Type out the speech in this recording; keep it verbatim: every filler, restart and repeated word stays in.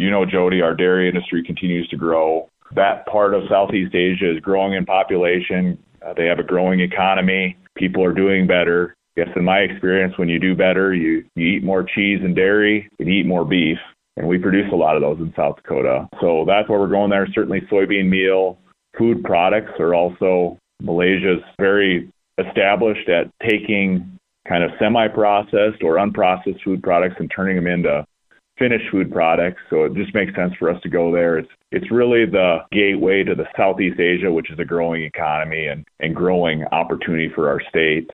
You know, Jody, our dairy industry continues to grow. That part of Southeast Asia is growing in population. Uh, they have a growing economy. People are doing better. Yes, in my experience, when you do better, you, you eat more cheese and dairy, and you eat more beef. And we produce a lot of those in South Dakota. So that's where we're going there. Certainly soybean meal, food products are also, Malaysia's very established at taking kind of semi-processed or unprocessed food products and turning them into finished food products. So it just makes sense for us to go there. It's it's really the gateway to the Southeast Asia, which is a growing economy and, and growing opportunity for our state.